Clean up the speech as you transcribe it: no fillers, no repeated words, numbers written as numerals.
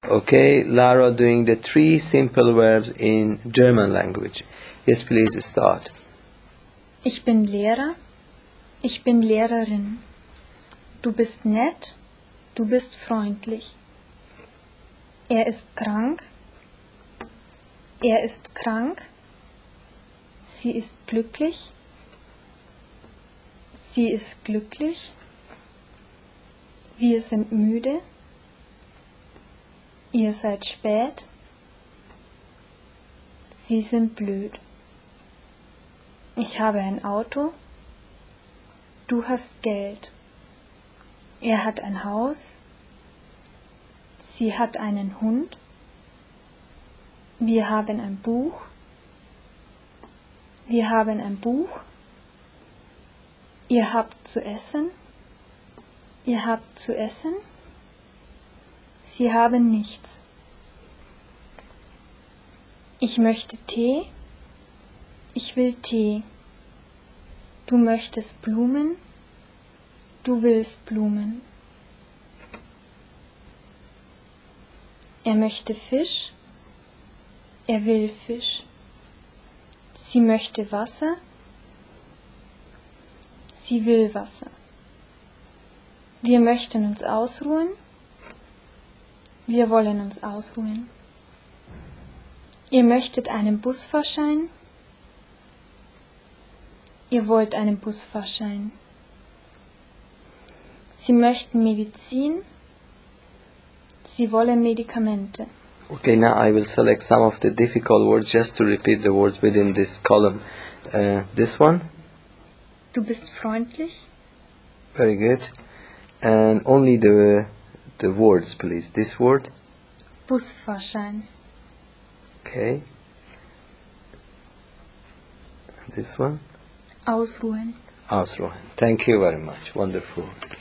Okay, Lara doing the 3 simple verbs in German language. Yes, please start. Ich bin Lehrer. Ich bin Lehrerin. Du bist nett. Du bist freundlich. Er ist krank. Er ist krank. Sie ist glücklich. Sie ist glücklich. Wir sind müde. Ihr seid spät. Sie sind blöd. Ich habe ein Auto. Du hast Geld. Er hat ein Haus. Sie hat einen Hund. Wir haben ein Buch. Wir haben ein Buch. Ihr habt zu essen. Ihr habt zu essen. Sie haben nichts. Ich möchte Tee. Ich will Tee. Du möchtest Blumen. Du willst Blumen. Er möchte Fisch. Er will Fisch. Sie möchte Wasser. Sie will Wasser. Wir möchten uns ausruhen. Wir wollen uns ausruhen. Ihr möchtet einen Busfahrschein. Ihr wollt einen Busfahrschein. Sie möchten Medizin. Sie wollen Medikamente. Okay, now I will select some of the difficult words just to repeat the words within this column. This one. Du bist freundlich. Very good. And only the words, please. This word. Busfahrschein. Okay. This one. Ausruhen. Ausruhen. Thank you very much. Wonderful.